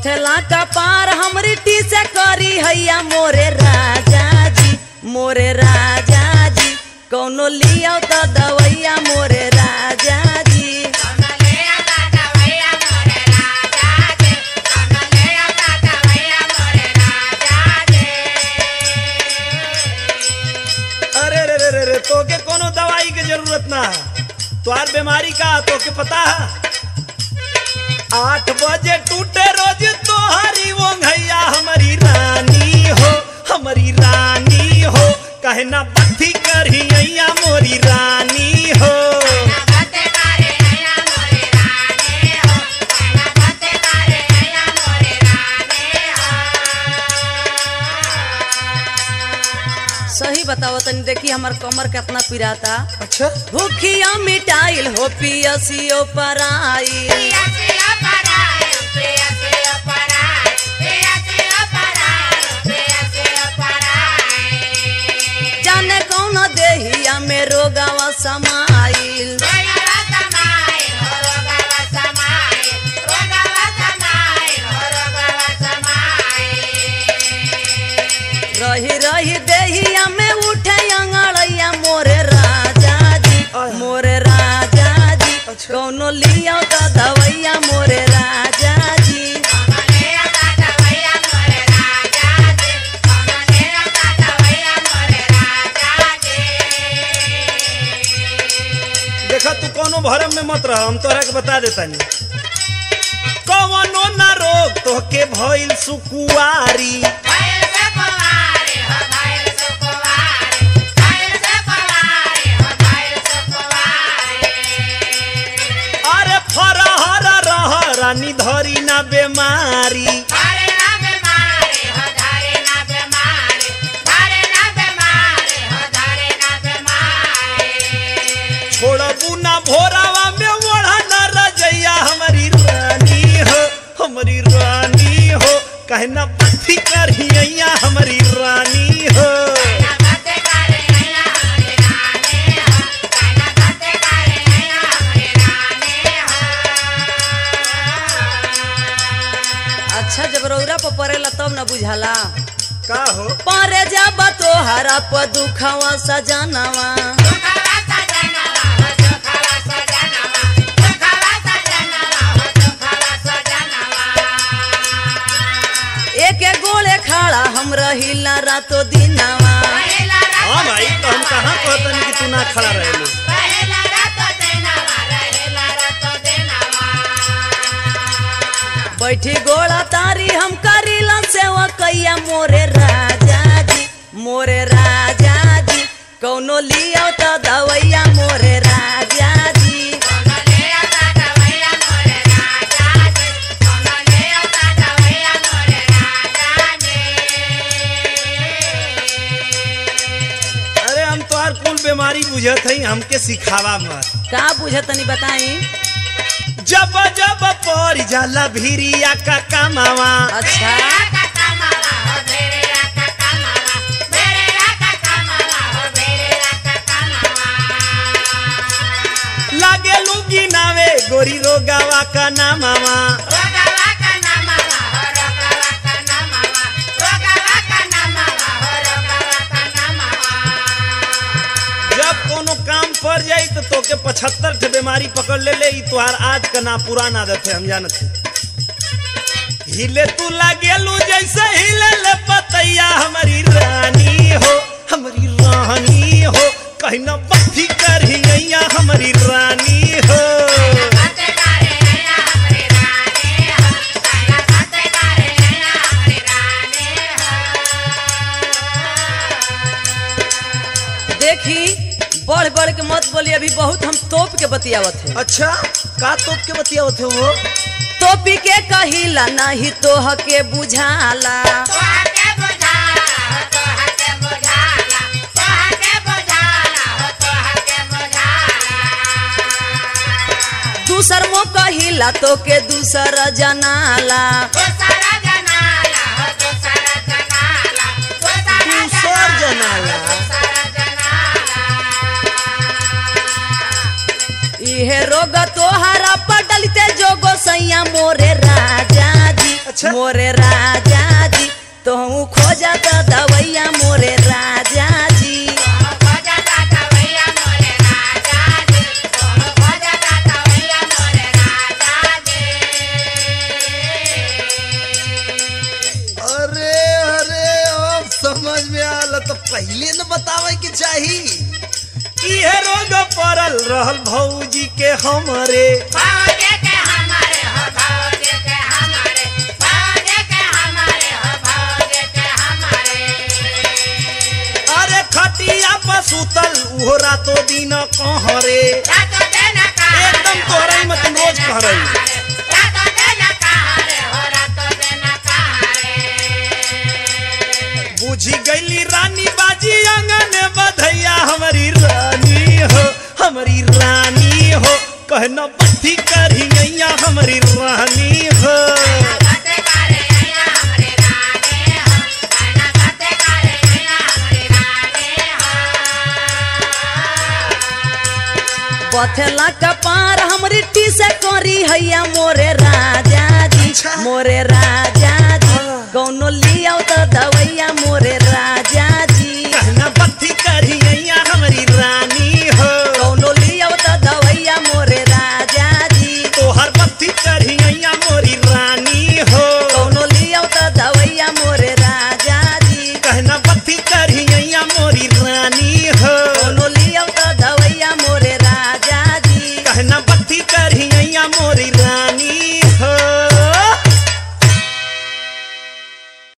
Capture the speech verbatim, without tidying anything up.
बथला का पार हमरी टी से करी हैया मोरे राजा जी मोरे राजा जी कौनो लिया तो दवैया मोरे राजा जी अरे रे रे रे रे तो के कोनो दवाई की जरूरत ना है तुहार बीमारी का तो के पता है आठ बजे टूटे रोज तोहारी वो भैया हमारी रानी हो हमारी रानी हो कहना बत्ती करही अइया मोरी रानी हो सही बताओ तनी देखी हमार कमर कितना पिराता। अच्छा भूखिया मिटाइल हो पियसियो पराई जाने कौन देहिया में रोगावा समाइल रही रही देहिया में उठे अंगड़ैया मोरे राजा जी मोरे राजा जी कौनो लिया तो दवैया मोरे राजा जी देखा तू कोनो भरम में मत रह हम तोरा के बता देता नहीं कौनो ना रोग तो के भइल सुकुआरी अरे फरहर रह रानी धरी ना बेमारी छोड़बू ना भोरावा में ओढ़ा ना रजैया हमारी रानी हो हमारी रानी हो कहना बत्ती करही अइया हमारी रानी हो अच्छा जब रौरा पर पड़ेला तब न बुझाला का हो परे जब तोहरा पर दुखवा सजनवा एक गोले खड़ा हम रहिला रातो दिनवा हाँ भाई तो हम कहाँ कहतनी कि तू ना खड़ा रहेलू बैठी गोला तारी हम करीला सेवा कैया मोरे राजा जी मोरे राजा जी कौनो लिया तो दवैया मोरे राजा जी अरे हम तोहार कुल बीमारी बुझत हई हमके सिखावा मत का बुझे तनी बताई जब जब पड़ जाला भिरिया का कामावा अच्छा लागे लुगी नावे गोरी रोगावा का नामावा जब कोनो काम पड़ जाई तो तोके पचहत्तर ठे बीमारी पकड़ ले ले ई तुहार आज का ना पुराना आदत है हम जानत है हिले तू लागेलू जैसे हिले ले पतैया हमारी रानी हो हमारी रानी हो कहना बत्ती करही अइया हमारी रानी हो देखी बढ़ बढ़ के मत बोली अभी बहुत हम तोप के बतियावत है अच्छा का तोप के बतियावत हो वो तोपी के कहिला नहीं तोह के बुझाला दूसर मो कहिला तो के दूसर जनाला दूसर जनाला इहे रोग तोहरा पटलते जो गोसैया मोरे राजा जी अच्छा। मोरे राजा जी तो खोजा त दवैया मोरे राजा जी अरे अरे अब समझ में आल तो पहले न बतावे के चाही। इहे रोग पड़ल रहल भौजी के हमरे अरे खटिया पर सुतल उहो रातो दिन कहरे एकदम तोरा ही मत रोज कह रही। बुझी गईली रानी बाजी आंगन बधैया हमारी रानी हो हमारी रानी हो कहना बत्ती करी गैया हमारी रानी हो। बथला कपार हमरी टी से करी हैया मोरे राजा जी अच्छा। मोरे राजा जी कौनो लिया तो दवैया मोरे राजा जी कहना बत्ती करी गैया हमारी रानी हो कौनो लिया तो दवैया मोरे राजा जी तोहर बत्ती करी गैया मोरी रानी हो कौनो लिया तो दवैया मोरे राजा जी कहना बत्ती करी गैया मोरी रानी हो कौनो लिया तो दवैया मोरे राजा जी कहना बत्ती करी गैया मोरी रानी